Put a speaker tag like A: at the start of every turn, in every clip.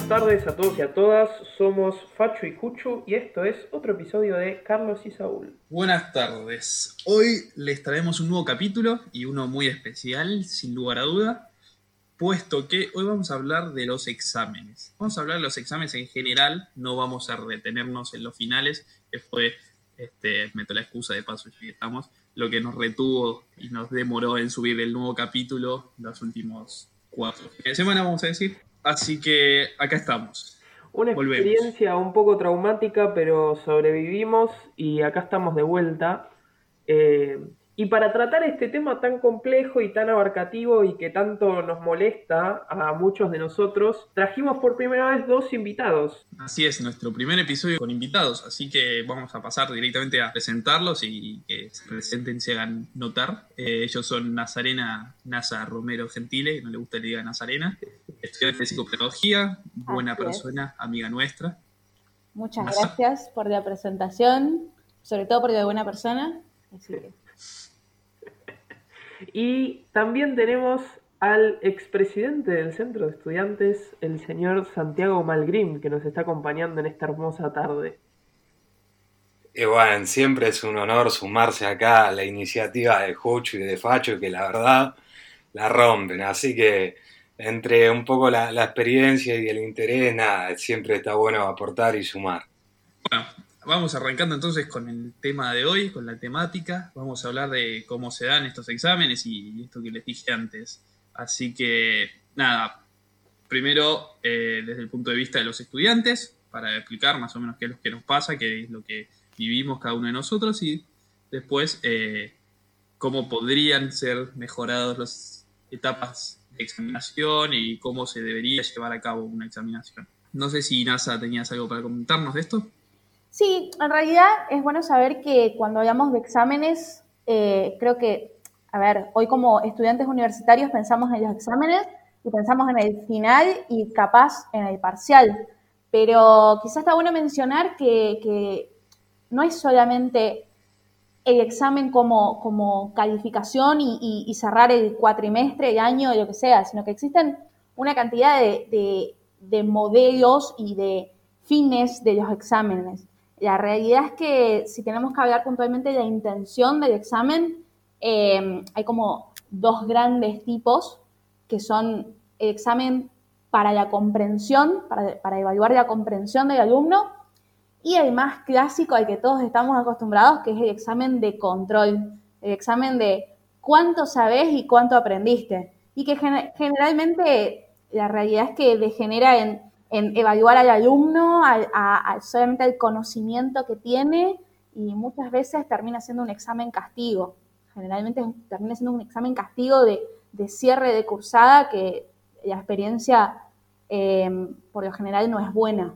A: tardes a todos y a todas, somos Facho y Cuchu y esto es otro episodio de Carlos y Saúl.
B: Buenas tardes, hoy les traemos un nuevo capítulo y uno muy especial, sin lugar a duda, puesto que hoy vamos a hablar de los exámenes. Vamos a hablar de los exámenes en general, no vamos a retenernos en los finales, que fue, meto la excusa de paso, ya que estamos, lo que nos retuvo y nos demoró en subir el nuevo capítulo los últimos 4 fines de semana, vamos a decir. Así que acá estamos.
A: Una
B: Volvemos.
A: experiencia un poco traumática, pero sobrevivimos y acá estamos de vuelta. Y para tratar este tema tan complejo y tan abarcativo y que tanto nos molesta a muchos de nosotros, trajimos por primera vez 2 invitados.
B: Así es, nuestro primer episodio con invitados, así que vamos a pasar directamente a presentarlos y que se presenten y se hagan notar. Ellos son Nazarena Nasa Romero Gentile, no le gusta que le diga Nazarena, estudiante de psicopedagogía, buena persona, amiga nuestra.
C: Muchas gracias por la presentación, sobre todo porque de buena persona. Así que...
A: Y también tenemos al expresidente del Centro de Estudiantes, el señor Santiago Malgrim, que nos está acompañando en esta hermosa tarde.
D: Y bueno, siempre es un honor sumarse acá a la iniciativa de Jucho y de Facho, que la verdad la rompen. Así que entre un poco la experiencia y el interés, nada, siempre está bueno aportar y sumar.
B: Bueno, vamos arrancando entonces con el tema de hoy, con la temática. Vamos a hablar de cómo se dan estos exámenes y esto que les dije antes. Así que, nada, primero desde el punto de vista de los estudiantes, para explicar más o menos qué es lo que nos pasa, qué es lo que vivimos cada uno de nosotros, y después cómo podrían ser mejoradas las etapas de examinación y cómo se debería llevar a cabo una examinación. No sé si NASA tenías algo para comentarnos de esto.
C: Sí, en realidad es bueno saber que cuando hablamos de exámenes, creo que, a ver, hoy como estudiantes universitarios pensamos en los exámenes y pensamos en el final y capaz en el parcial, pero quizás está bueno mencionar que no es solamente el examen como calificación y cerrar el cuatrimestre, el año, lo que sea, sino que existen una cantidad de modelos y de fines de los exámenes. La realidad es que si tenemos que hablar puntualmente de la intención del examen, hay como 2 grandes tipos, que son el examen para la comprensión, para evaluar la comprensión del alumno, y el más clásico al que todos estamos acostumbrados, que es el examen de control, el examen de cuánto sabés y cuánto aprendiste, y que generalmente la realidad es que degenera en evaluar al alumno, solamente el conocimiento que tiene, y muchas veces termina siendo un examen castigo. Generalmente termina siendo un examen castigo de cierre de cursada, que la experiencia por lo general no es buena.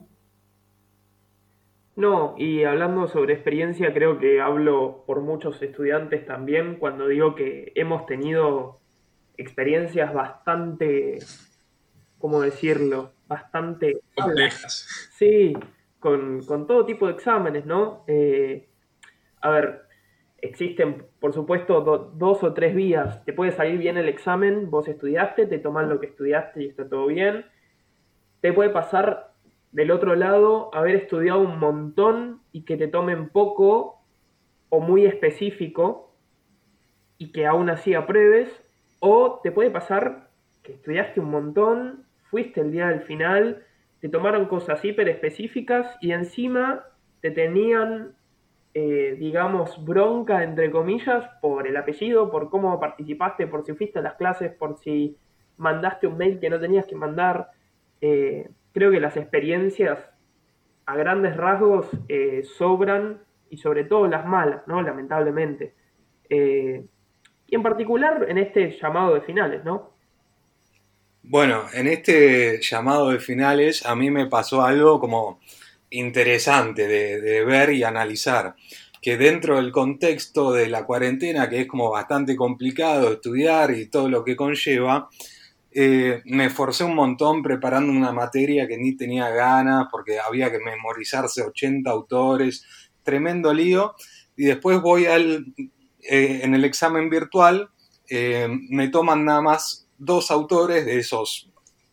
A: No, y hablando sobre experiencia, creo que hablo por muchos estudiantes también cuando digo que hemos tenido experiencias bastante, ¿cómo decirlo? Bastante
B: complejas.
A: Sí, con todo tipo de exámenes, ¿no? A ver, existen, por supuesto, 2 o 3 vías. Te puede salir bien el examen, vos estudiaste, te toman lo que estudiaste y está todo bien. Te puede pasar del otro lado haber estudiado un montón y que te tomen poco o muy específico y que aún así apruebes. O te puede pasar que estudiaste un montón, fuiste el día del final, te tomaron cosas hiper específicas y encima te tenían, digamos, bronca, entre comillas, por el apellido, por cómo participaste, por si fuiste a las clases, por si mandaste un mail que no tenías que mandar. Creo que las experiencias a grandes rasgos sobran, y sobre todo las malas, ¿no? Lamentablemente. Y en particular en este llamado de finales, ¿no?
D: Bueno, en este llamado de finales a mí me pasó algo como interesante de ver y analizar, que dentro del contexto de la cuarentena, que es como bastante complicado estudiar y todo lo que conlleva, me esforcé un montón preparando una materia que ni tenía ganas porque había que memorizarse 80 autores, tremendo lío, y después voy en el examen virtual, me toman nada más 2 autores de esos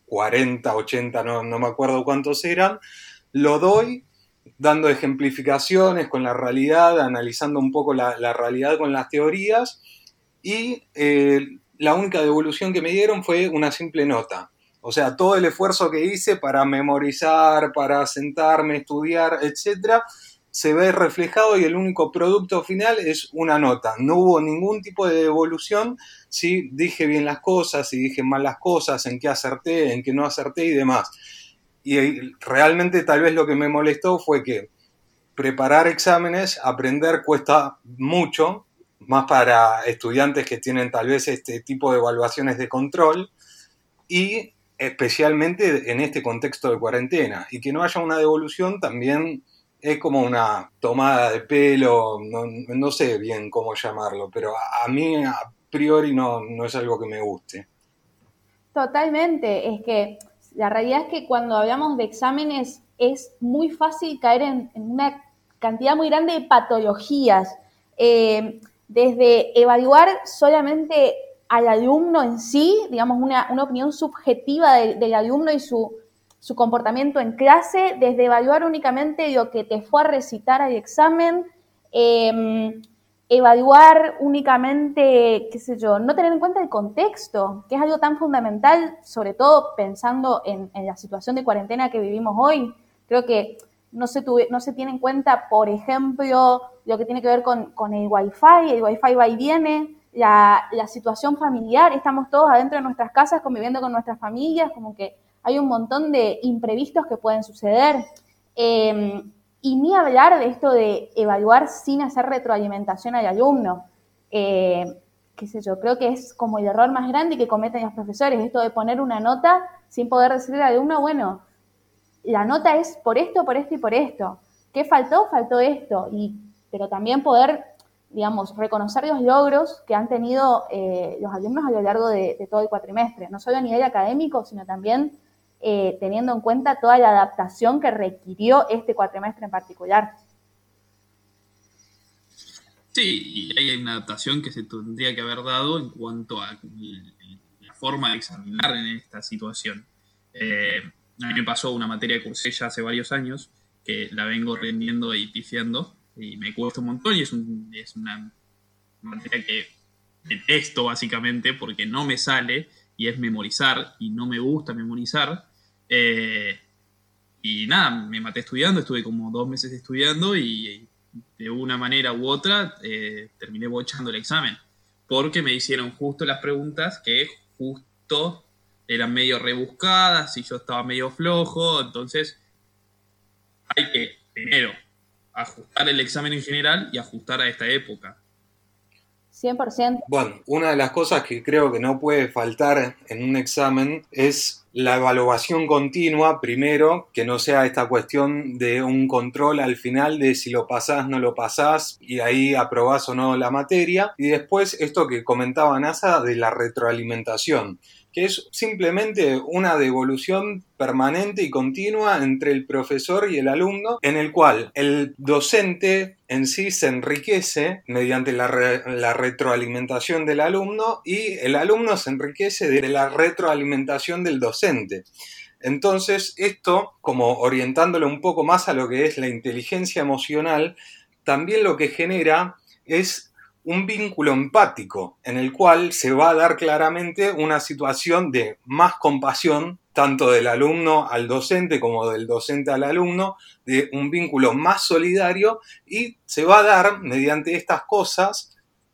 D: 40, 80, no me acuerdo cuántos eran, lo doy dando ejemplificaciones con la realidad, analizando un poco la realidad con las teorías, y la única devolución que me dieron fue una simple nota. O sea, todo el esfuerzo que hice para memorizar, para sentarme, estudiar, etc., se ve reflejado y el único producto final es una nota. No hubo ningún tipo de devolución si dije bien las cosas, si dije mal las cosas, en qué acerté, en qué no acerté y demás. Y realmente tal vez lo que me molestó fue que preparar exámenes, aprender cuesta mucho, más para estudiantes que tienen tal vez este tipo de evaluaciones de control, y especialmente en este contexto de cuarentena. Y que no haya una devolución también es como una tomada de pelo, no sé bien cómo llamarlo, pero a mí a priori no es algo que me guste.
C: Totalmente, es que la realidad es que cuando hablamos de exámenes es muy fácil caer en una cantidad muy grande de patologías, desde evaluar solamente al alumno en sí, digamos una opinión subjetiva del alumno y su comportamiento en clase, desde evaluar únicamente lo que te fue a recitar al examen, evaluar únicamente, qué sé yo, no tener en cuenta el contexto, que es algo tan fundamental, sobre todo pensando en la situación de cuarentena que vivimos hoy. Creo que no se tiene en cuenta, por ejemplo, lo que tiene que ver con el Wi-Fi va y viene, la situación familiar, estamos todos adentro de nuestras casas conviviendo con nuestras familias, como que hay un montón de imprevistos que pueden suceder. Y ni hablar de esto de evaluar sin hacer retroalimentación al alumno. Qué sé yo, creo que es como el error más grande que cometen los profesores, esto de poner una nota sin poder decirle al alumno, bueno, la nota es por esto, por esto y por esto. ¿Qué faltó? Faltó esto. Pero también poder, digamos, reconocer los logros que han tenido los alumnos a lo largo de todo el cuatrimestre, no solo a nivel académico, sino también teniendo en cuenta toda la adaptación que requirió este cuatrimestre en particular.
B: Sí, y hay una adaptación que se tendría que haber dado en cuanto a la forma de examinar en esta situación. A mí me pasó una materia que cursé ya hace varios años, que la vengo rendiendo y pifiando, y me cuesta un montón, y es una materia que detesto básicamente porque no me sale, y es memorizar, y no me gusta memorizar. Y nada, me maté estudiando, estuve como 2 meses estudiando y de una manera u otra terminé bochando el examen, porque me hicieron justo las preguntas que justo eran medio rebuscadas y yo estaba medio flojo. Entonces hay que primero ajustar el examen en general y ajustar a esta época.
C: 100%.
D: Bueno, una de las cosas que creo que no puede faltar en un examen es la evaluación continua, primero, que no sea esta cuestión de un control al final de si lo pasás, no lo pasás, y ahí aprobás o no la materia, y después esto que comentaba NASA de la retroalimentación, que es simplemente una devolución permanente y continua entre el profesor y el alumno, en el cual el docente en sí se enriquece mediante la retroalimentación del alumno y el alumno se enriquece de la retroalimentación del docente. Entonces, esto, como orientándolo un poco más a lo que es la inteligencia emocional, también lo que genera es un vínculo empático en el cual se va a dar claramente una situación de más compasión, tanto del alumno al docente como del docente al alumno, de un vínculo más solidario, y se va a dar mediante estas cosas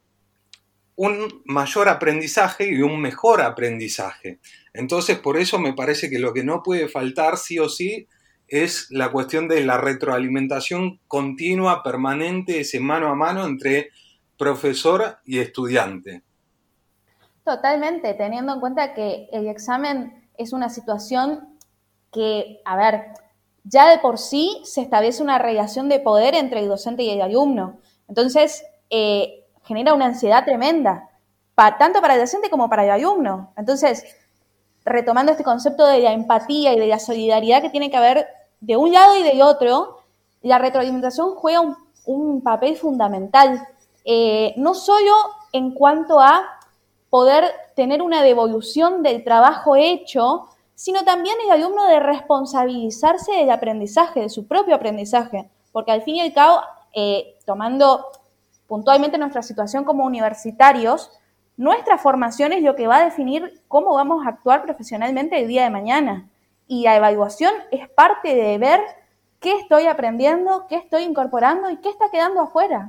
D: un mayor aprendizaje y un mejor aprendizaje. Entonces, por eso me parece que lo que no puede faltar sí o sí es la cuestión de la retroalimentación continua, permanente, ese mano a mano entre profesor y estudiante.
C: Totalmente, teniendo en cuenta que el examen es una situación que, a ver, ya de por sí se establece una relación de poder entre el docente y el alumno. Entonces, genera una ansiedad tremenda, tanto para el docente como para el alumno. Entonces, retomando este concepto de la empatía y de la solidaridad que tiene que haber de un lado y del otro, la retroalimentación juega un papel fundamental. No solo en cuanto a poder tener una devolución del trabajo hecho, sino también el alumno de responsabilizarse del aprendizaje, de su propio aprendizaje, porque al fin y al cabo, tomando puntualmente nuestra situación como universitarios, nuestra formación es lo que va a definir cómo vamos a actuar profesionalmente el día de mañana. Y la evaluación es parte de ver qué estoy aprendiendo, qué estoy incorporando y qué está quedando afuera.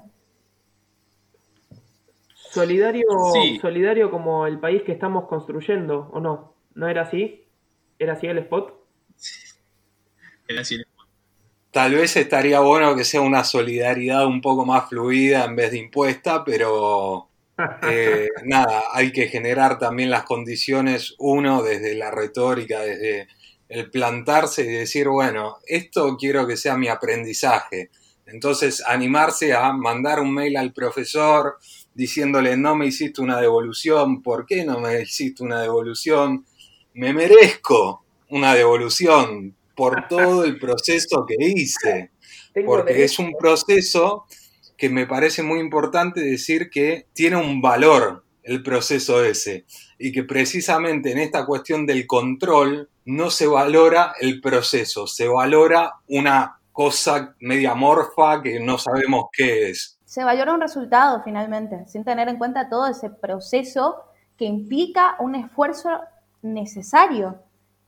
B: Sí,
A: Solidario como el país que estamos construyendo, ¿o no? ¿No era así? ¿Era así el spot?
B: era así.
D: Tal vez estaría bueno que sea una solidaridad un poco más fluida en vez de impuesta, pero nada, hay que generar también las condiciones, uno, desde la retórica, desde el plantarse y decir, bueno, esto quiero que sea mi aprendizaje. Entonces, animarse a mandar un mail al profesor diciéndole, no me hiciste una devolución, ¿por qué no me hiciste una devolución? Me merezco una devolución por todo el proceso que hice,
A: Tengo
D: porque es
A: derecho.
D: un proceso que me parece muy importante decir que tiene un valor el proceso ese y que precisamente en esta cuestión del control no se valora el proceso, se valora una cosa media amorfa que no sabemos qué es.
C: Se valora un resultado finalmente, sin tener en cuenta todo ese proceso que implica un esfuerzo necesario.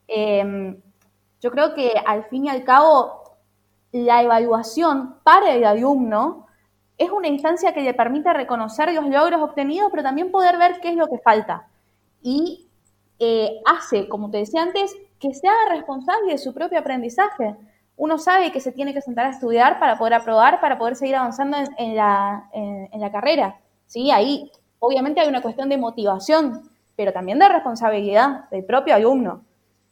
C: Yo creo que al fin y al cabo la evaluación para el alumno es una instancia que le permite reconocer los logros obtenidos, pero también poder ver qué es lo que falta. Y hace, como te decía antes, que se haga responsable de su propio aprendizaje. Uno sabe que se tiene que sentar a estudiar para poder aprobar, para poder seguir avanzando en la carrera. ¿Sí? Ahí obviamente hay una cuestión de motivación, pero también de responsabilidad del propio alumno.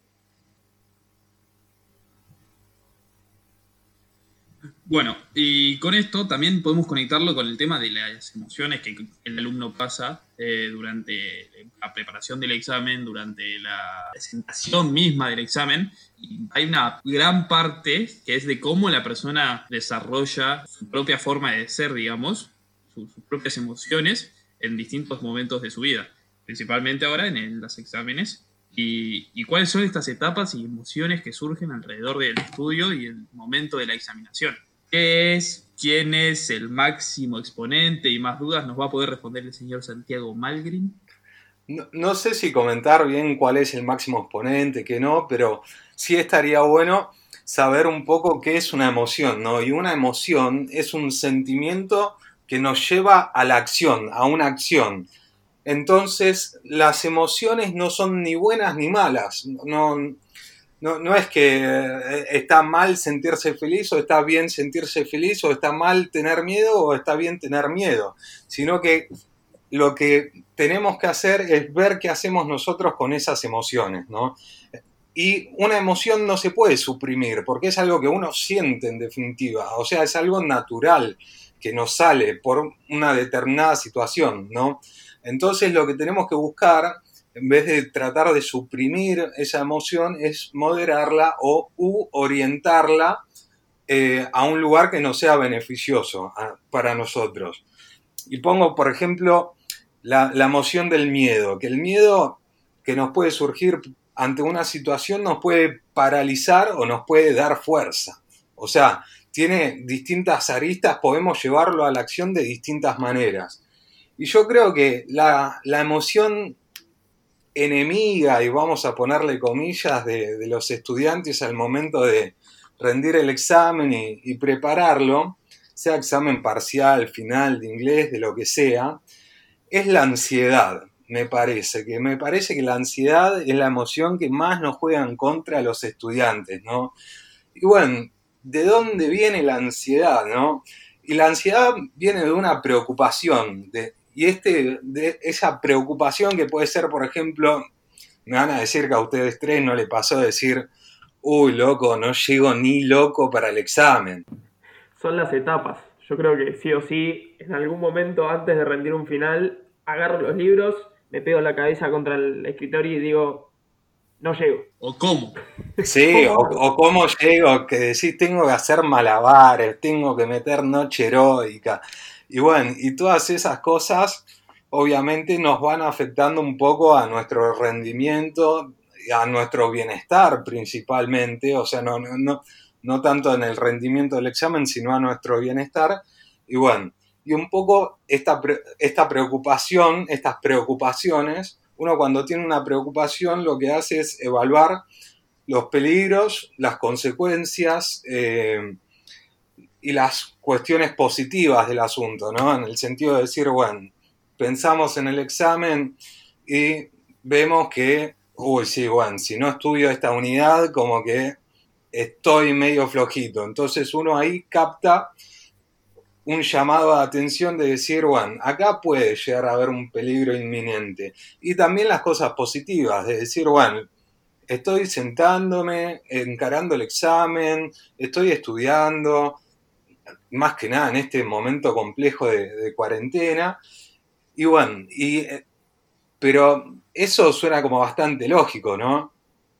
B: Bueno, y con esto también podemos conectarlo con el tema de las emociones que el alumno pasa durante la preparación del examen, durante la presentación misma del examen. Y hay una gran parte que es de cómo la persona desarrolla su propia forma de ser, digamos, sus propias emociones en distintos momentos de su vida, principalmente ahora en los exámenes. Y cuáles son estas etapas y emociones que surgen alrededor del estudio y el momento de la examinación. ¿Qué es? ¿Quién es el máximo exponente? Y más dudas nos va a poder responder el señor Santiago Malgrin.
D: No sé si comentar bien cuál es el máximo exponente, qué no, pero sí estaría bueno saber un poco qué es una emoción, ¿no? Y una emoción es un sentimiento que nos lleva a la acción, a una acción. Entonces, las emociones no son ni buenas ni malas. No es que está mal sentirse feliz o está bien sentirse feliz o está mal tener miedo o está bien tener miedo, sino que lo que tenemos que hacer es ver qué hacemos nosotros con esas emociones, ¿no? Y una emoción no se puede suprimir porque es algo que uno siente en definitiva, o sea, es algo natural que nos sale por una determinada situación, ¿no? Entonces lo que tenemos que buscar, en vez de tratar de suprimir esa emoción, es moderarla o orientarla a un lugar que nos sea beneficioso para nosotros. Y pongo, por ejemplo, la emoción del miedo, que el miedo que nos puede surgir ante una situación nos puede paralizar o nos puede dar fuerza. O sea, tiene distintas aristas, podemos llevarlo a la acción de distintas maneras. Y yo creo que la emoción enemiga, y vamos a ponerle comillas, de los estudiantes al momento de rendir el examen y prepararlo, sea examen parcial, final, de inglés, de lo que sea, es la ansiedad. Me parece que la ansiedad es la emoción que más nos juega en contra a los estudiantes, ¿no? Y bueno, ¿de dónde viene la ansiedad, no? Y la ansiedad viene de una preocupación, de esa preocupación que puede ser, por ejemplo, me van a decir que a ustedes tres no le pasó decir, uy, loco, no llego ni loco para el examen.
A: Son las etapas. Yo creo que sí o sí, en algún momento antes de rendir un final, agarro los libros, me pego la cabeza contra el escritorio y digo, no llego.
B: ¿O cómo?
D: Sí,
A: ¿Cómo hago?
D: o cómo llego, que decís, tengo que hacer malabares, tengo que meter noche heroica. Y bueno, y todas esas cosas obviamente nos van afectando un poco a nuestro rendimiento a nuestro bienestar principalmente, o sea, no tanto en el rendimiento del examen, sino a nuestro bienestar. Y bueno, y un poco esta preocupación, estas preocupaciones, uno cuando tiene una preocupación lo que hace es evaluar los peligros, las consecuencias y las cuestiones positivas del asunto, ¿no? En el sentido de decir, bueno, pensamos en el examen y vemos que, sí, bueno, si no estudio esta unidad, como que estoy medio flojito. Entonces uno ahí capta un llamado de atención de decir, bueno, acá puede llegar a haber un peligro inminente. Y también las cosas positivas, de decir, bueno, estoy sentándome, encarando el examen, estoy estudiando, más que nada en este momento complejo de cuarentena. Y bueno, pero eso suena como bastante lógico, ¿no?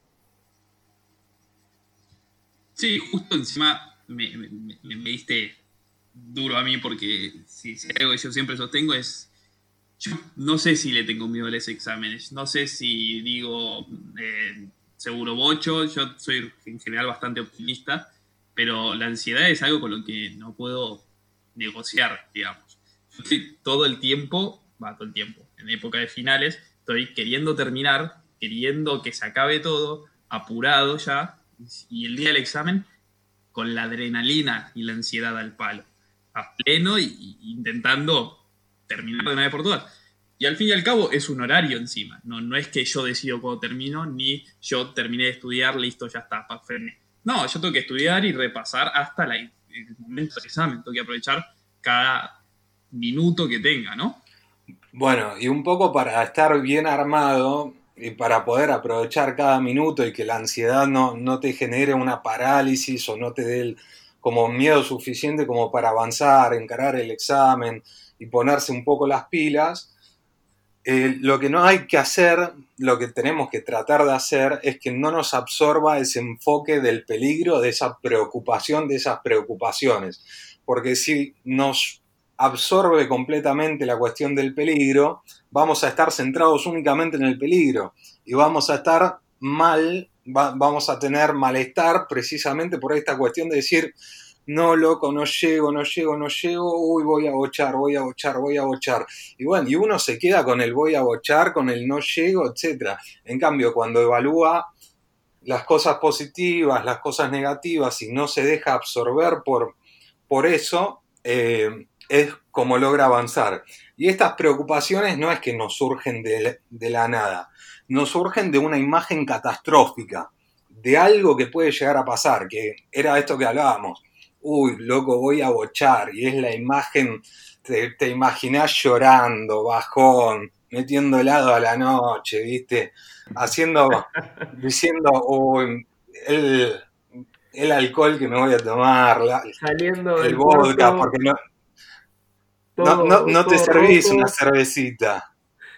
B: Sí, justo encima me diste duro a mí porque si algo que yo siempre sostengo es, yo no sé si le tengo miedo a los exámenes, no sé si digo seguro bocho, yo soy en general bastante optimista, pero la ansiedad es algo con lo que no puedo negociar, digamos. Yo estoy todo el tiempo, en época de finales, estoy queriendo terminar, queriendo que se acabe todo, apurado ya, y el día del examen con la adrenalina y la ansiedad al palo, a pleno y intentando terminar de una vez por todas. Y al fin y al cabo es un horario encima, no es que yo decido cuándo termino, ni yo terminé de estudiar, listo, ya está, frené. No, yo tengo que estudiar y repasar hasta el momento del examen, tengo que aprovechar cada minuto que tenga, ¿no?
D: Bueno, y un poco para estar bien armado y para poder aprovechar cada minuto y que la ansiedad no te genere una parálisis o no te dé como miedo suficiente como para avanzar, encarar el examen y ponerse un poco las pilas, lo que no hay que hacer, lo que tenemos que tratar de hacer es que no nos absorba ese enfoque del peligro, de esa preocupación, de esas preocupaciones. Porque si nos absorbe completamente la cuestión del peligro, vamos a estar centrados únicamente en el peligro y vamos a estar mal, vamos a tener malestar precisamente por esta cuestión de decir, no, loco, no llego, uy, voy a bochar. Y bueno, y uno se queda con el voy a bochar, con el no llego, etc. En cambio, cuando evalúa las cosas positivas, las cosas negativas y no se deja absorber por eso, es como logra avanzar. Y estas preocupaciones no es que nos surgen de la nada, nos surgen de una imagen catastrófica, de algo que puede llegar a pasar, que era esto que hablábamos. Uy, loco, voy a bochar, y es la imagen, te imaginás llorando, bajón, metiendo helado a la noche, ¿viste? Diciendo, uy, el alcohol que me voy a tomar,
A: Saliendo
D: el
A: del
D: vodka,
A: cuarto,
D: porque no te
A: todo
D: servís
A: rojo.
D: una cervecita.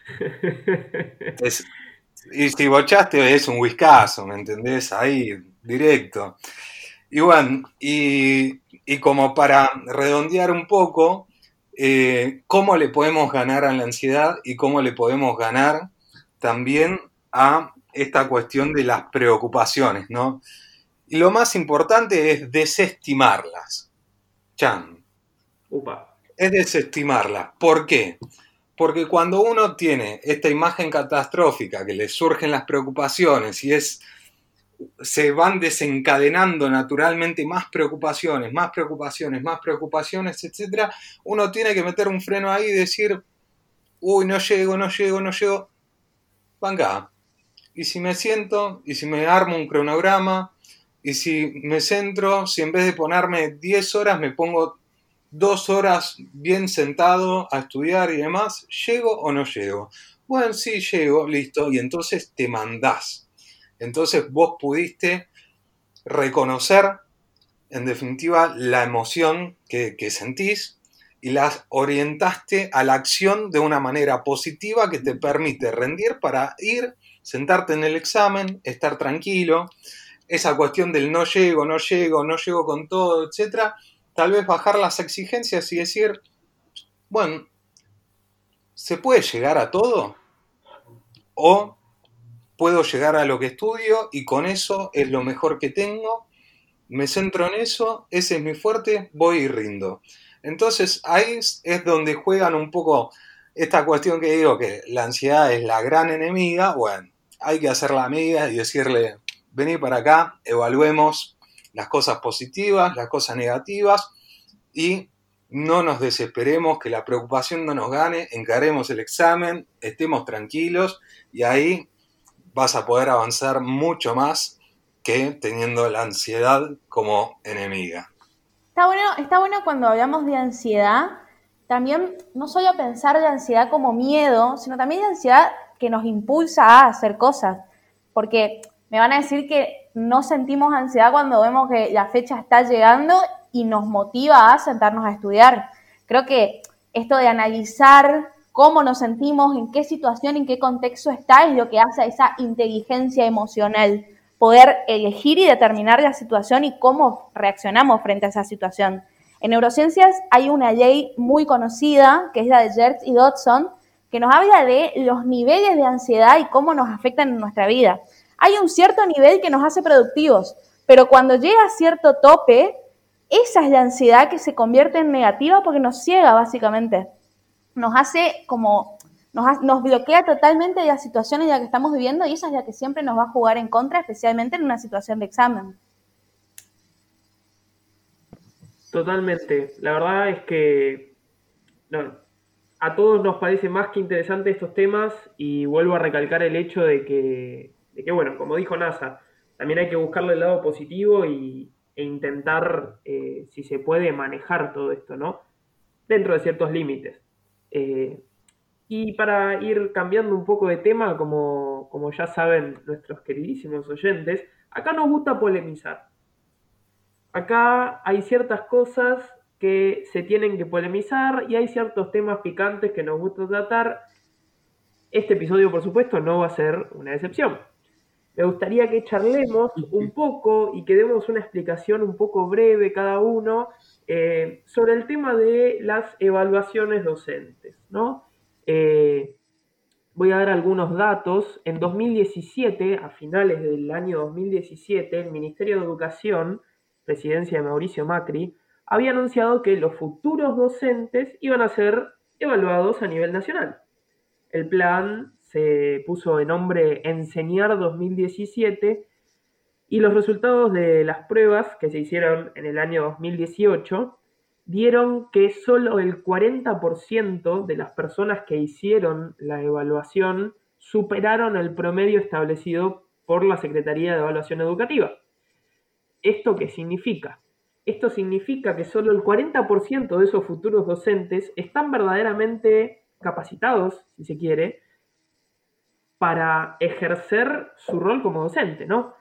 D: Y si bochaste es un whiskazo, ¿me entendés? Ahí, directo. Y bueno, y como para redondear un poco, ¿cómo le podemos ganar a la ansiedad y cómo le podemos ganar también a esta cuestión de las preocupaciones, ¿no? Y lo más importante es desestimarlas. Chan.
A: Upa.
D: Es desestimarlas. ¿Por qué? Porque cuando uno tiene esta imagen catastrófica que le surgen las preocupaciones y se van desencadenando naturalmente más preocupaciones, etc., uno tiene que meter un freno ahí y decir, uy, no llego, venga. Y si me siento, y si me armo un cronograma, y si me centro, si en vez de ponerme 10 horas me pongo 2 horas bien sentado a estudiar y demás, ¿llego o no llego? Bueno, sí, llego, listo, y entonces te mandás. Entonces vos pudiste reconocer, en definitiva, la emoción que sentís y las orientaste a la acción de una manera positiva que te permite rendir para ir, sentarte en el examen, estar tranquilo. Esa cuestión del no llego con todo, etc. Tal vez bajar las exigencias y decir, bueno, ¿se puede llegar a todo? O puedo llegar a lo que estudio y con eso es lo mejor que tengo, me centro en eso, ese es mi fuerte, voy y rindo. Entonces ahí es donde juegan un poco esta cuestión que digo que la ansiedad es la gran enemiga. Bueno, hay que hacer la amiga y decirle, vení para acá, evaluemos las cosas positivas, las cosas negativas y no nos desesperemos, que la preocupación no nos gane, encaremos el examen, estemos tranquilos y ahí vas a poder avanzar mucho más que teniendo la ansiedad como enemiga.
C: Está bueno cuando hablamos de ansiedad, también no solo pensar de ansiedad como miedo, sino también de ansiedad que nos impulsa a hacer cosas. Porque me van a decir que no sentimos ansiedad cuando vemos que la fecha está llegando y nos motiva a sentarnos a estudiar. Creo que esto de analizar cómo nos sentimos, en qué situación, en qué contexto está, es lo que hace a esa inteligencia emocional. Poder elegir y determinar la situación y cómo reaccionamos frente a esa situación. En neurociencias hay una ley muy conocida, que es la de Yerkes y Dodson, que nos habla de los niveles de ansiedad y cómo nos afectan en nuestra vida. Hay un cierto nivel que nos hace productivos, pero cuando llega a cierto tope, esa es la ansiedad que se convierte en negativa porque nos ciega básicamente. Nos hace como, nos bloquea totalmente de la situación en la que estamos viviendo y esa es la que siempre nos va a jugar en contra, especialmente en una situación de examen.
A: Totalmente. La verdad es que no, a todos nos parece más que interesante estos temas y vuelvo a recalcar el hecho de que bueno, como dijo NASA, también hay que buscarle el lado positivo e intentar, si se puede, manejar todo esto, ¿no? Dentro de ciertos límites. Y para ir cambiando un poco de tema, como ya saben nuestros queridísimos oyentes, acá nos gusta polemizar. Acá hay ciertas cosas que se tienen que polemizar y hay ciertos temas picantes que nos gusta tratar. Este episodio, por supuesto, no va a ser una excepción. Me gustaría que charlemos un poco y que demos una explicación un poco breve cada uno sobre el tema de las evaluaciones docentes, ¿no? Voy a dar algunos datos. En 2017, a finales del año 2017, el Ministerio de Educación, presidencia de Mauricio Macri, había anunciado que los futuros docentes iban a ser evaluados a nivel nacional. El plan se puso de nombre Enseñar 2017 y los resultados de las pruebas que se hicieron en el año 2018 dieron que solo el 40% de las personas que hicieron la evaluación superaron el promedio establecido por la Secretaría de Evaluación Educativa. ¿Esto qué significa? Esto significa que solo el 40% de esos futuros docentes están verdaderamente capacitados, si se quiere, para ejercer su rol como docente, ¿no?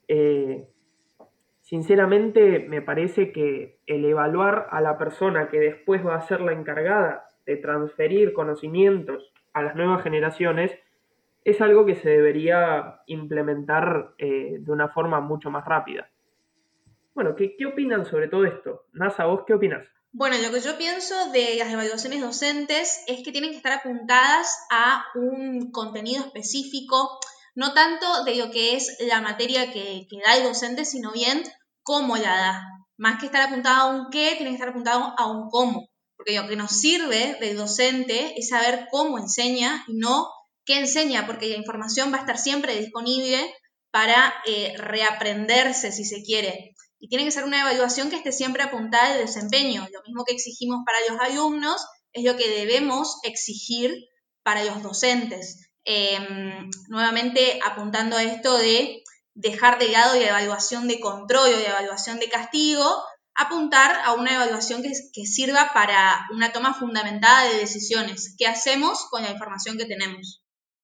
A: Sinceramente, me parece que el evaluar a la persona que después va a ser la encargada de transferir conocimientos a las nuevas generaciones es algo que se debería implementar de una forma mucho más rápida. Bueno, ¿qué opinan sobre todo esto? NASA, ¿vos qué opinas?
E: Bueno, lo que yo pienso de las evaluaciones docentes es que tienen que estar apuntadas a un contenido específico, no tanto de lo que es la materia que da el docente, sino bien cómo la da. Más que estar apuntado a un qué, tiene que estar apuntado a un cómo. Porque lo que nos sirve del docente es saber cómo enseña y no qué enseña, porque la información va a estar siempre disponible para reaprenderse, si se quiere. Y tiene que ser una evaluación que esté siempre apuntada al desempeño. Lo mismo que exigimos para los alumnos es lo que debemos exigir para los docentes. Nuevamente apuntando a esto de dejar de lado la evaluación de control o la evaluación de castigo, apuntar a una evaluación que sirva para una toma fundamentada de decisiones. ¿Qué hacemos con la información que tenemos?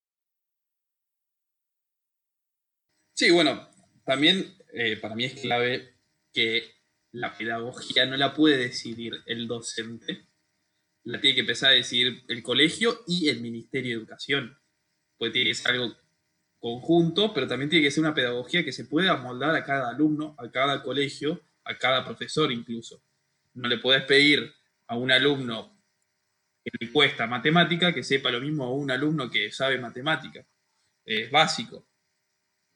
B: Sí, bueno, también para mí es clave que la pedagogía no la puede decidir el docente, la tiene que empezar a decidir el colegio y el Ministerio de Educación. Pues tiene que ser algo conjunto, pero también tiene que ser una pedagogía que se pueda amoldar a cada alumno, a cada colegio, a cada profesor incluso. No le podés pedir a un alumno que le cuesta matemática que sepa lo mismo a un alumno que sabe matemática. Es básico.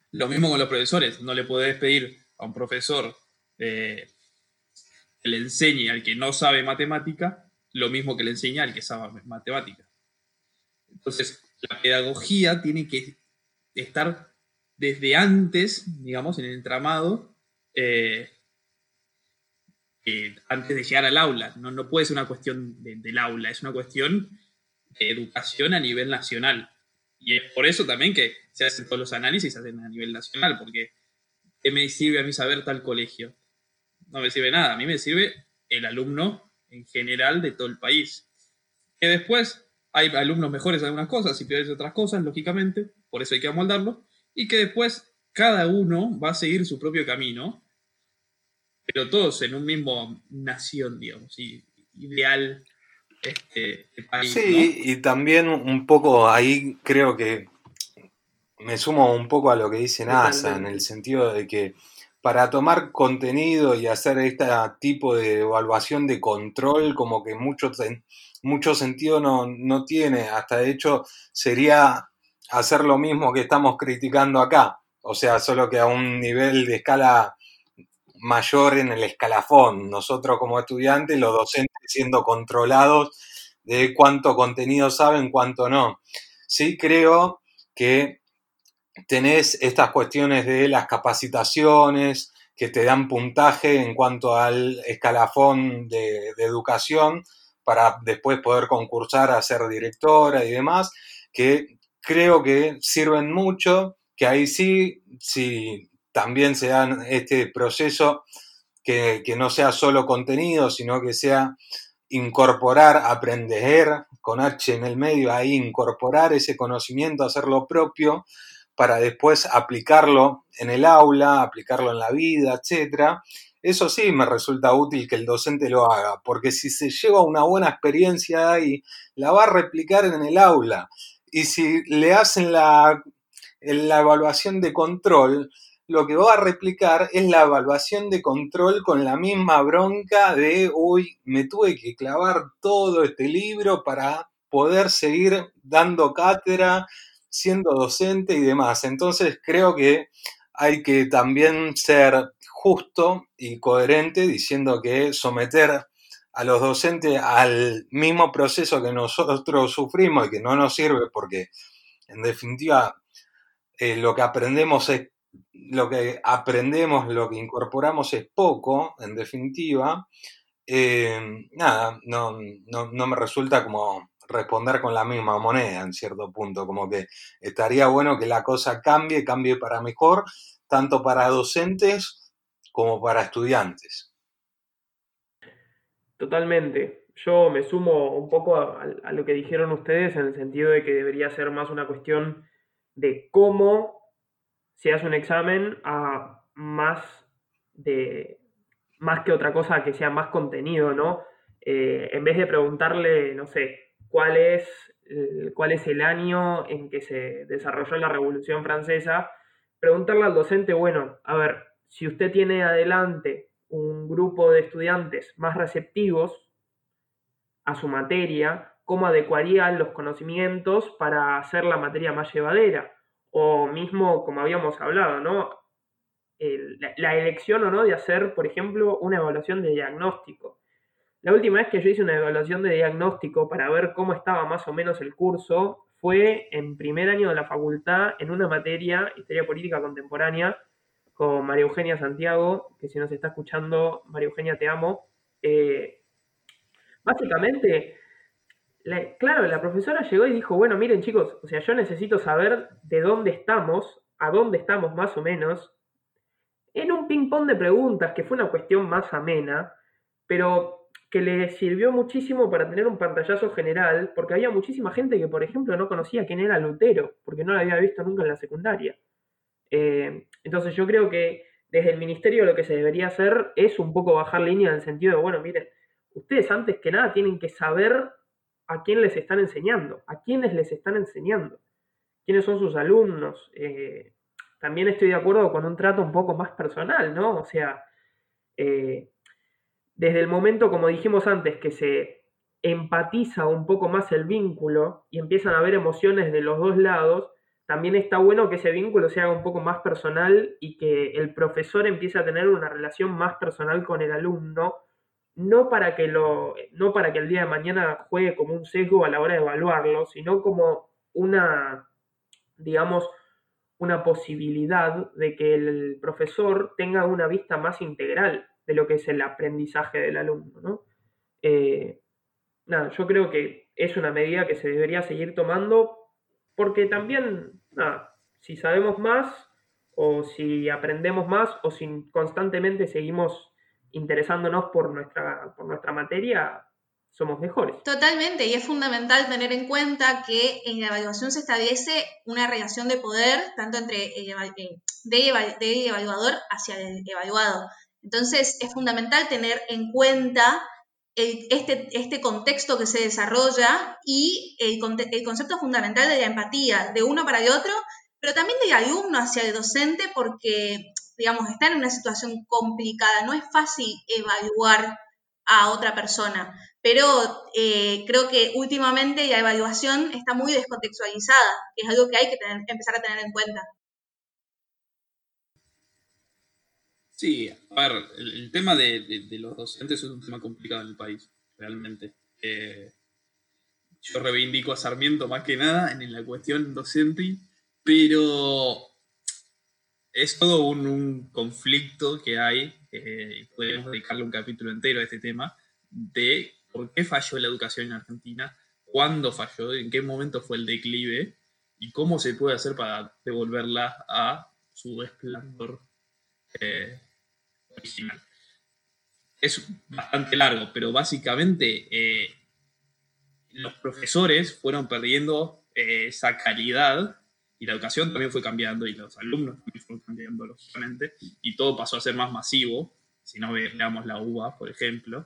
B: Lo mismo con los profesores. No le podés pedir a un profesor que le enseñe al que no sabe matemática lo mismo que le enseña al que sabe matemática. Entonces, la pedagogía tiene que estar desde antes, digamos, en el entramado, antes de llegar al aula. No puede ser una cuestión del aula, es una cuestión de educación a nivel nacional. Y es por eso también que se hacen todos los análisis, se hacen a nivel nacional, porque ¿qué me sirve a mí saber tal colegio? No me sirve nada, a mí me sirve el alumno en general de todo el país. Que después hay alumnos mejores en algunas cosas y peores en otras cosas, lógicamente, por eso hay que amoldarlo, y que después cada uno va a seguir su propio camino, pero todos en un mismo nación, digamos, ideal país, ¿no?
D: Sí, y también un poco ahí creo que me sumo un poco a lo que dice NASA, en el sentido de que para tomar contenido y hacer este tipo de evaluación de control, como que mucho sentido no tiene. Hasta de hecho sería hacer lo mismo que estamos criticando acá. O sea, solo que a un nivel de escala mayor en el escalafón. Nosotros como estudiantes, los docentes siendo controlados de cuánto contenido saben, cuánto no. Sí creo que tenés estas cuestiones de las capacitaciones que te dan puntaje en cuanto al escalafón de educación para después poder concursar a ser directora y demás, que creo que sirven mucho, que ahí sí también se dan este proceso que no sea solo contenido, sino que sea incorporar, aprender con H en el medio, ahí incorporar ese conocimiento, hacerlo propio, para después aplicarlo en el aula, aplicarlo en la vida, etc. Eso sí me resulta útil que el docente lo haga, porque si se lleva una buena experiencia ahí, la va a replicar en el aula. Y si le hacen la evaluación de control, lo que va a replicar es la evaluación de control con la misma bronca de, uy, me tuve que clavar todo este libro para poder seguir dando cátedra, siendo docente y demás. Entonces creo que hay que también ser justo y coherente diciendo que someter a los docentes al mismo proceso que nosotros sufrimos y que no nos sirve porque en definitiva lo que aprendemos, lo que incorporamos es poco, en definitiva. Nada, no me resulta como responder con la misma moneda en cierto punto, como que estaría bueno que la cosa cambie para mejor, tanto para docentes como para estudiantes.
A: Totalmente. Yo me sumo un poco a lo que dijeron ustedes en el sentido de que debería ser más una cuestión de cómo se hace un examen a más que otra cosa que sea más contenido, ¿no? En vez de preguntarle, no sé, cuál es el año en que se desarrolló la Revolución Francesa, preguntarle al docente, bueno, a ver, si usted tiene adelante un grupo de estudiantes más receptivos a su materia, cómo adecuarían los conocimientos para hacer la materia llevadera. O mismo, como habíamos hablado, ¿no? La elección o no de hacer, por ejemplo, una evaluación de diagnóstico. La última vez que yo hice una evaluación de diagnóstico para ver cómo estaba más o menos el curso fue en primer año de la facultad en una materia, Historia Política Contemporánea, con María Eugenia Santiago, que si nos está escuchando, María Eugenia, te amo. Básicamente, claro, la profesora llegó y dijo, bueno, miren chicos, o sea, yo necesito saber de dónde estamos, a dónde estamos más o menos, en un ping-pong de preguntas, que fue una cuestión más amena, pero que le sirvió muchísimo para tener un pantallazo general, porque había muchísima gente que, por ejemplo, no conocía quién era Lutero, porque no lo había visto nunca en la secundaria. Entonces yo creo que desde el ministerio lo que se debería hacer es un poco bajar línea en el sentido de, bueno, miren, ustedes antes que nada tienen que saber a quién les están enseñando, a quiénes les están enseñando, quiénes son sus alumnos. También estoy de acuerdo con un trato un poco más personal, ¿no? O sea, desde el momento, como dijimos antes, que se empatiza un poco más el vínculo y empiezan a haber emociones de los dos lados, también está bueno que ese vínculo se haga un poco más personal y que el profesor empiece a tener una relación más personal con el alumno, no para que el día de mañana juegue como un sesgo a la hora de evaluarlo, sino como digamos, una posibilidad de que el profesor tenga una vista más integral de lo que es el aprendizaje del alumno, ¿no? Yo creo que es una medida que se debería seguir tomando porque también, si sabemos más o si aprendemos más o si constantemente seguimos interesándonos por nuestra materia, somos mejores.
E: Totalmente, y es fundamental tener en cuenta que en la evaluación se establece una relación de poder, tanto entre del evaluador hacia el evaluado. Entonces, es fundamental tener en cuenta este contexto que se desarrolla y el concepto fundamental de la empatía de uno para el otro, pero también del alumno hacia el docente, porque, digamos, está en una situación complicada, no es fácil evaluar a otra persona, pero creo que últimamente la evaluación está muy descontextualizada, que es algo que hay que empezar a tener en cuenta.
B: Sí, a ver, el tema de los docentes es un tema complicado en el país, realmente. Yo reivindico a Sarmiento más que nada en la cuestión docente, pero es todo un conflicto que hay, podemos dedicarle un capítulo entero a este tema, de por qué falló la educación en Argentina, cuándo falló, en qué momento fue el declive y cómo se puede hacer para devolverla a su esplendor original. Es bastante largo, pero básicamente los profesores fueron perdiendo esa calidad y la educación también fue cambiando y los alumnos también fueron cambiando, lógicamente, y todo pasó a ser más masivo. Si no veamos la UBA, por ejemplo.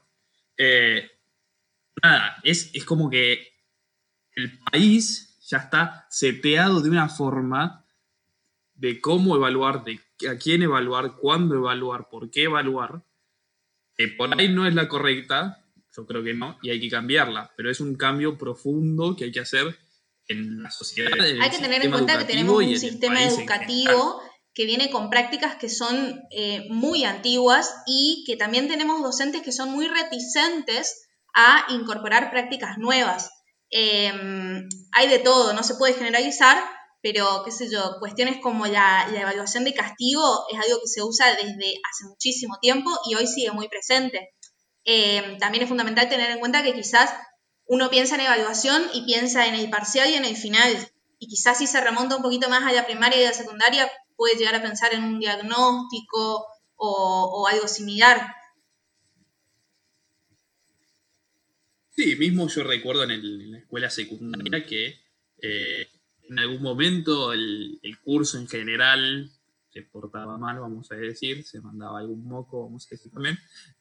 B: Es como que el país ya está seteado de una forma de cómo evaluar, de a quién evaluar, cuándo evaluar, por qué evaluar, que por ahí no es la correcta, yo creo que no, y hay que cambiarla, pero es un cambio profundo que hay que hacer en la sociedad.
E: Hay que tener en cuenta que tenemos un sistema educativo que viene con prácticas que son muy antiguas y que también tenemos docentes que son muy reticentes a incorporar prácticas nuevas. Hay de todo, no se puede generalizar, pero qué sé yo, cuestiones como la evaluación de castigo es algo que se usa desde hace muchísimo tiempo y hoy sigue muy presente. También es fundamental tener en cuenta que quizás uno piensa en evaluación y piensa en el parcial y en el final, y quizás si se remonta un poquito más a la primaria y a la secundaria puede llegar a pensar en un diagnóstico o algo similar.
B: Sí, mismo yo recuerdo en la escuela secundaria que en algún momento el curso en general se portaba mal, vamos a decir, se mandaba algún moco, vamos a decir también.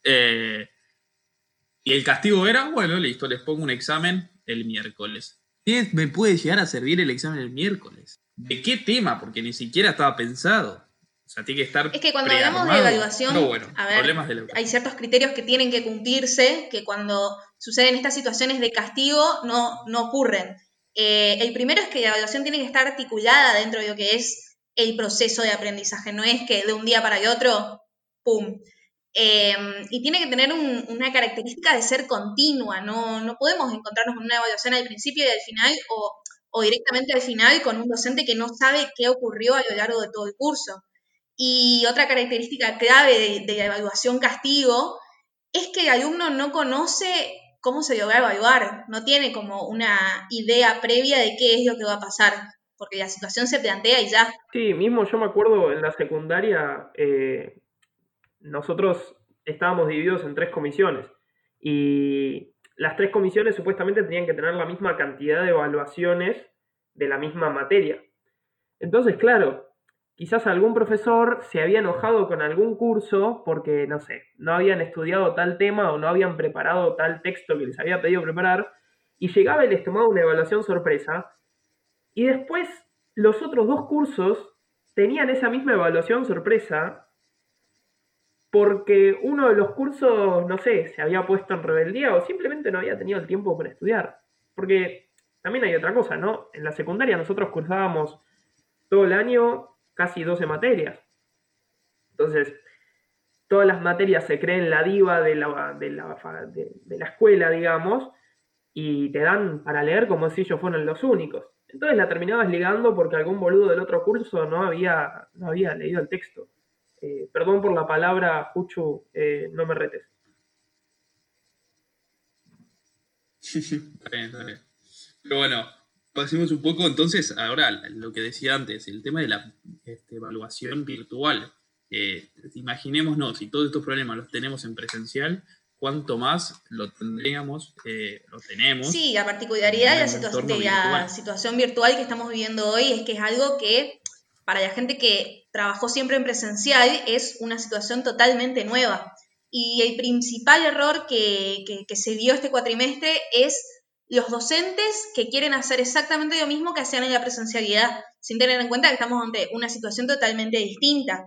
B: Y el castigo era, bueno, listo, les pongo un examen el miércoles. ¿Qué me puede llegar a servir el examen el miércoles? ¿De qué tema? Porque ni siquiera estaba pensado. O sea, tiene que estar
E: Es que cuando hablamos de evaluación,
B: pero bueno,
E: a ver,
B: problemas de la educación.
E: hay ciertos criterios que tienen que cumplirse, que cuando suceden estas situaciones de castigo no ocurren. El primero es que la evaluación tiene que estar articulada dentro de lo que es el proceso de aprendizaje, no es que de un día para el otro, ¡pum! Y tiene que tener una característica de ser continua, no podemos encontrarnos con una evaluación al principio y al final o directamente al final con un docente que no sabe qué ocurrió a lo largo de todo el curso. Y otra característica clave de la evaluación castigo es que el alumno no conoce cómo se lo va a evaluar, no tiene como una idea previa de qué es lo que va a pasar, porque la situación se plantea y ya.
A: Sí, mismo yo me acuerdo en la secundaria, nosotros estábamos divididos en 3 comisiones y las 3 comisiones supuestamente tenían que tener la misma cantidad de evaluaciones de la misma materia. Entonces, claro, quizás algún profesor se había enojado con algún curso porque, no sé, no habían estudiado tal tema o no habían preparado tal texto que les había pedido preparar y llegaba y les tomaba una evaluación sorpresa y después los otros 2 cursos tenían esa misma evaluación sorpresa porque uno de los cursos, no sé, se había puesto en rebeldía o simplemente no había tenido el tiempo para estudiar. Porque también hay otra cosa, ¿no? En la secundaria nosotros cursábamos todo el año casi 12 materias. Entonces, todas las materias se creen la diva de la escuela, digamos, y te dan para leer como si ellos fueran los únicos. Entonces la terminabas ligando porque algún boludo del otro curso no había leído el texto. Perdón por la palabra, Juchu, no me retes.
B: Está bien, está bien. Pero bueno, pasemos un poco entonces ahora lo que decía antes, el tema de la evaluación virtual. Imaginémonos, si todos estos problemas los tenemos en presencial, cuánto más lo tenemos.
E: Sí, la particularidad
B: en
E: de la situación virtual que estamos viviendo hoy es que es algo que para la gente que trabajó siempre en presencial es una situación totalmente nueva. Y el principal error que se vio este cuatrimestre es los docentes que quieren hacer exactamente lo mismo que hacían en la presencialidad, sin tener en cuenta que estamos ante una situación totalmente distinta.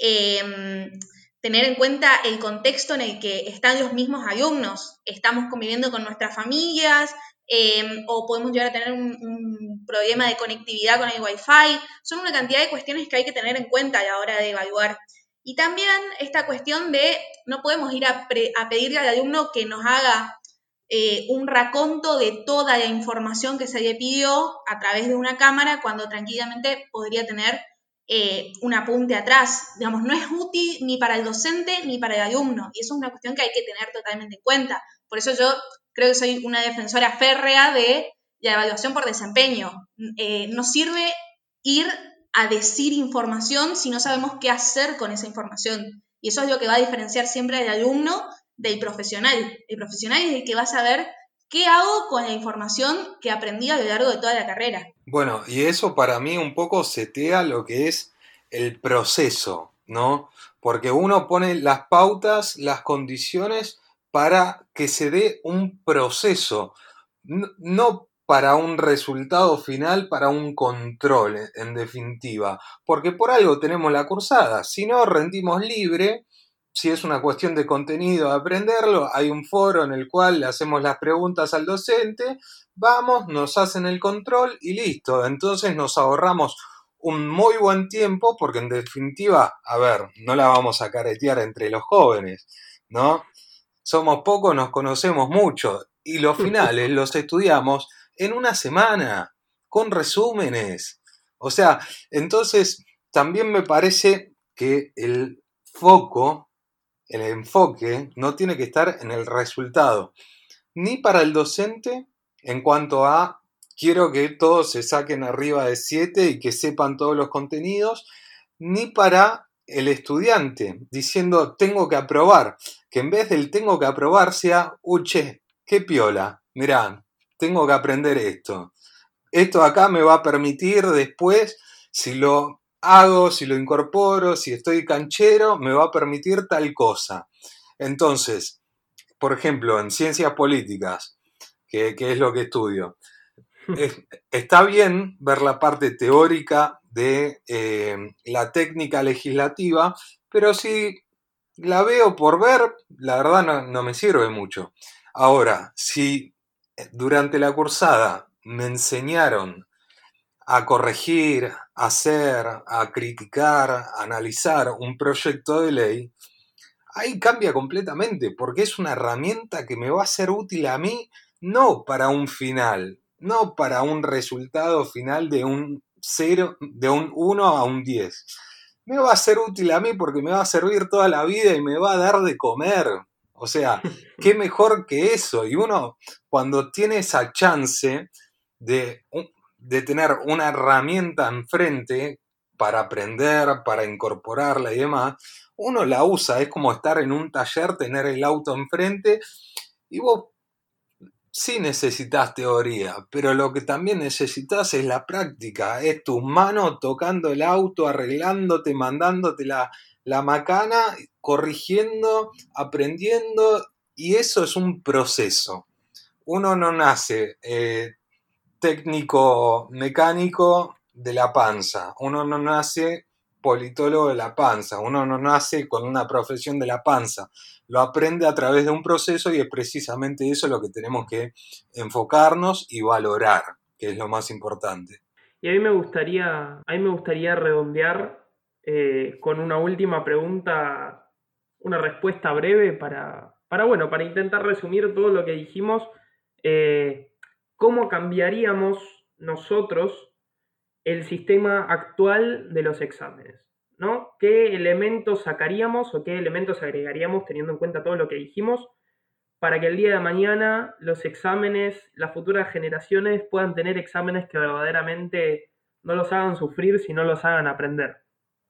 E: Tener en cuenta el contexto en el que están los mismos alumnos. Estamos conviviendo con nuestras familias, o podemos llegar a tener un problema de conectividad con el Wi-Fi. Son una cantidad de cuestiones que hay que tener en cuenta a la hora de evaluar. Y también esta cuestión de no podemos ir a pedirle al alumno que nos haga un raconto de toda la información que se le pidió a través de una cámara cuando tranquilamente podría tener un apunte atrás. Digamos, no es útil ni para el docente ni para el alumno, y eso es una cuestión que hay que tener totalmente en cuenta. Por eso yo creo que soy una defensora férrea de la evaluación por desempeño. No sirve ir a decir información si no sabemos qué hacer con esa información, y eso es lo que va a diferenciar siempre al alumno del profesional. El profesional es el que va a saber qué hago con la información que aprendí a lo largo de toda la carrera.
D: Bueno, y eso para mí un poco setea lo que es el proceso, ¿no? Porque uno pone las pautas, las condiciones para que se dé un proceso, no para un resultado final, para un control, en definitiva. Porque por algo tenemos la cursada, si no rendimos libre. Si es una cuestión de contenido, aprenderlo, hay un foro en el cual le hacemos las preguntas al docente, vamos, nos hacen el control y listo. Entonces nos ahorramos un muy buen tiempo porque en definitiva, a ver, no la vamos a caretear entre los jóvenes, ¿no? Somos pocos, nos conocemos mucho y los finales los estudiamos en una semana, con resúmenes. O sea, entonces también me parece que el enfoque no tiene que estar en el resultado, ni para el docente en cuanto a quiero que todos se saquen arriba de 7 y que sepan todos los contenidos, ni para el estudiante diciendo tengo que aprobar, que en vez del tengo que aprobar sea, che, qué piola, mirá, tengo que aprender esto. Esto acá me va a permitir después, si lo hago, si lo incorporo, si estoy canchero, me va a permitir tal cosa. Entonces, por ejemplo, en ciencias políticas, que es lo que estudio, está bien ver la parte teórica de la técnica legislativa, pero si la veo por ver, la verdad no me sirve mucho. Ahora, si durante la cursada me enseñaron a corregir, a hacer, a criticar, a analizar un proyecto de ley, ahí cambia completamente, porque es una herramienta que me va a ser útil a mí, no para un final, no para un resultado final de un 0, de un 1 a un 10. Me va a ser útil a mí porque me va a servir toda la vida y me va a dar de comer. O sea, qué mejor que eso. Y uno, cuando tiene esa chance de tener una herramienta enfrente para aprender, para incorporarla y demás, uno la usa. Es como estar en un taller, tener el auto enfrente y vos sí necesitas teoría, pero lo que también necesitas es la práctica, es tus manos tocando el auto, arreglándote, mandándote la macana, corrigiendo, aprendiendo, y eso es un proceso. Uno no nace técnico mecánico de la panza, uno no nace politólogo de la panza, uno no nace con una profesión de la panza, lo aprende a través de un proceso y es precisamente eso lo que tenemos que enfocarnos y valorar, que es lo más importante.
A: Y a mí me gustaría redondear con una última pregunta, una respuesta breve para intentar resumir todo lo que dijimos. Eh, ¿Cómo cambiaríamos nosotros el sistema actual de los exámenes? ¿No? ¿Qué elementos sacaríamos o qué elementos agregaríamos teniendo en cuenta todo lo que dijimos para que el día de mañana los exámenes, las futuras generaciones puedan tener exámenes que verdaderamente no los hagan sufrir, sino los hagan aprender?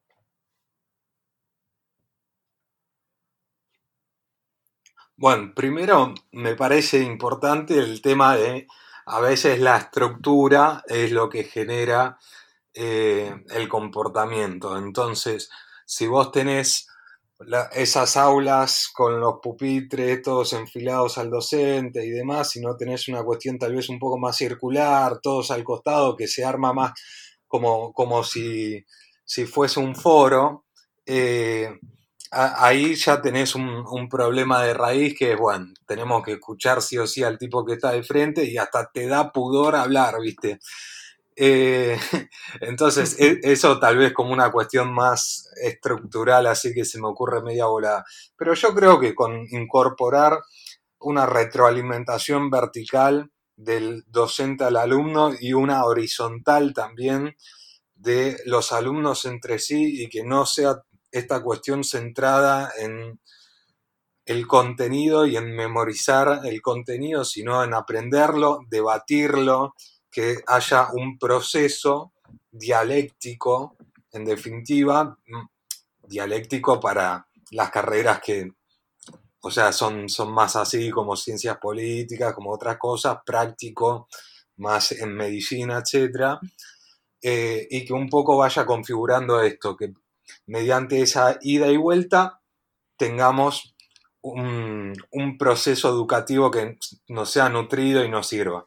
D: Bueno, primero me parece importante el tema de a veces la estructura es lo que genera el comportamiento. Entonces, si vos tenés esas aulas con los pupitres todos enfilados al docente y demás, si no tenés una cuestión tal vez un poco más circular, todos al costado, que se arma más como si fuese un foro, eh, ahí ya tenés un problema de raíz que es, bueno, tenemos que escuchar sí o sí al tipo que está de frente y hasta te da pudor hablar, ¿viste? Eh, entonces, eso tal vez como una cuestión más estructural, así que se me ocurre media volada. Pero yo creo que con incorporar una retroalimentación vertical del docente al alumno y una horizontal también de los alumnos entre sí y que no sea esta cuestión centrada en el contenido y en memorizar el contenido, sino en aprenderlo, debatirlo, que haya un proceso dialéctico, en definitiva, dialéctico para las carreras que, o sea, son más así como ciencias políticas, como otras cosas, práctico, más en medicina, etcétera, y que un poco vaya configurando esto, que mediante esa ida y vuelta tengamos un proceso educativo que nos sea nutrido y nos sirva.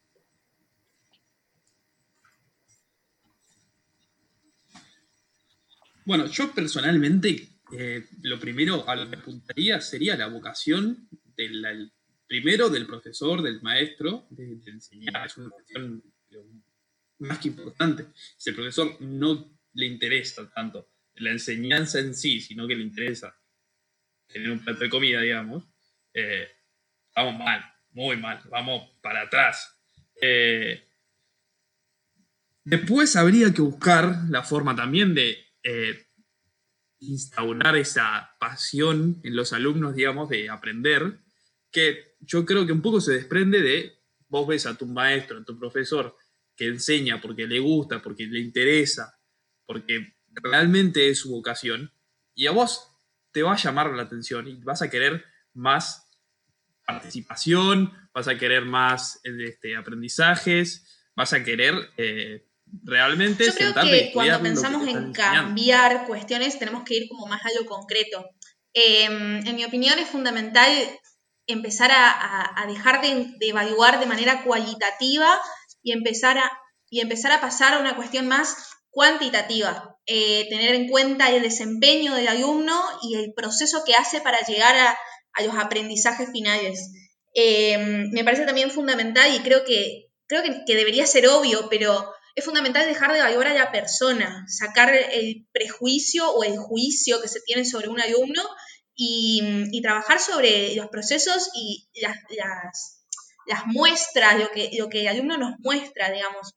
B: Bueno, yo personalmente, lo primero a lo que apuntaría sería la vocación primero del profesor, del maestro, de enseñar. Es una cuestión más que importante. Si el profesor no le interesa tanto la enseñanza en sí, sino que le interesa tener un plato de comida, digamos, eh, vamos mal, muy mal, vamos para atrás. Después habría que buscar la forma también de instaurar esa pasión en los alumnos, digamos, de aprender, que yo creo que un poco se desprende de, vos ves a tu maestro, a tu profesor, que enseña porque le gusta, porque le interesa, porque realmente es su vocación, y a vos te va a llamar la atención y vas a querer más participación, vas a querer más aprendizajes, vas a querer realmente
E: Yo creo
B: sentarte y
E: que cuando
B: estudiar lo que te
E: pensamos
B: están
E: en
B: enseñando.
E: cambiar cuestiones tenemos que ir como más a lo concreto. En mi opinión es fundamental empezar a dejar de evaluar de manera cualitativa y empezar a pasar a una cuestión más cuantitativa. Tener en cuenta el desempeño del alumno y el proceso que hace para llegar a los aprendizajes finales. Me parece también fundamental y creo que debería ser obvio, pero es fundamental dejar de evaluar a la persona, sacar el prejuicio o el juicio que se tiene sobre un alumno y trabajar sobre los procesos y las muestras, lo que el alumno nos muestra, digamos.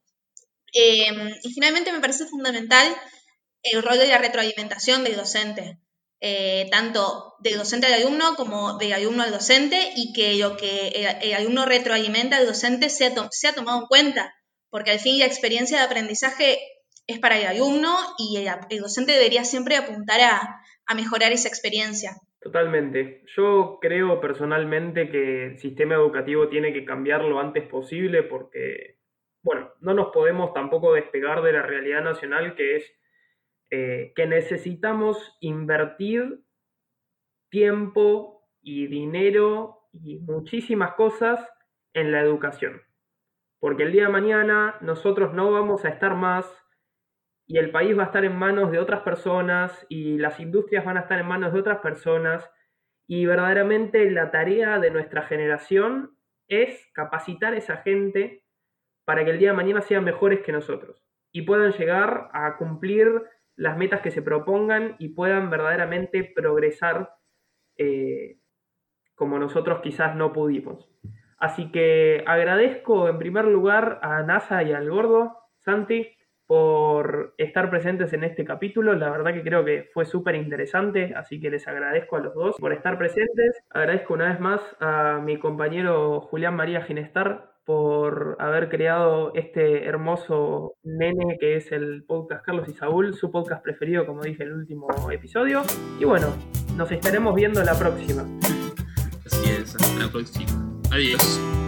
E: Y finalmente me parece fundamental el rol de la retroalimentación del docente, tanto del docente al alumno como del alumno al docente, y que lo que el alumno retroalimenta al docente sea tomado en cuenta, porque al fin la experiencia de aprendizaje es para el alumno y el docente debería siempre apuntar a mejorar esa experiencia.
A: Totalmente. Yo creo personalmente que el sistema educativo tiene que cambiar lo antes posible porque, bueno, no nos podemos tampoco despegar de la realidad nacional que es que necesitamos invertir tiempo y dinero y muchísimas cosas en la educación. Porque el día de mañana nosotros no vamos a estar más y el país va a estar en manos de otras personas y las industrias van a estar en manos de otras personas y verdaderamente la tarea de nuestra generación es capacitar a esa gente para que el día de mañana sean mejores que nosotros. y puedan llegar a cumplir las metas que se propongan y puedan verdaderamente progresar como nosotros quizás no pudimos. Así que agradezco en primer lugar a NASA y al Gordo, Santi, por estar presentes en este capítulo. La verdad que creo que fue súper interesante, así que les agradezco a los dos por estar presentes. Agradezco una vez más a mi compañero Julián María Ginestar por haber creado este hermoso nene que es el podcast Carlos y Saúl, su podcast preferido, como dije en el último episodio. Y bueno, nos estaremos viendo la próxima.
B: Así es, hasta la próxima. Adiós.